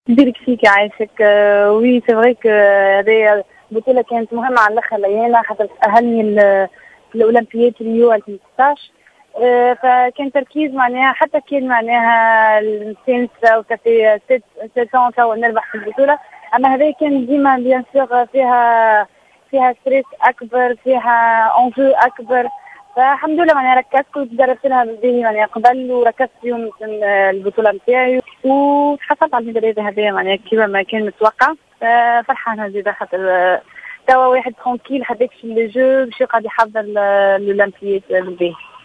يبارك فيك يعيشك. وي سي فري كو هذه البطولة كانت مهمة على الاخر ليالي خاطر تأهلني الأولمبياد ريو 2016. فكان تركيز معناها حتى كان معناها السنسة وكافي 7 توا نربح في البطولة، أما هذا كان ديما بيان سور فيها ستريس أكبر، فيها أنجو أكبر. فالحمد لله معناها ركزت كنت دربت لها بالباهي معناها قبل، وركزت يوم البطولة نتاعي وتحصلت على الميدالية هذه معناها كيما ما كان متوقع. فرحانة زيادة خاطر توا واحد ترونكيل هذاك في لي جو باش يقعد يحضر الأولمبياد بالباهي.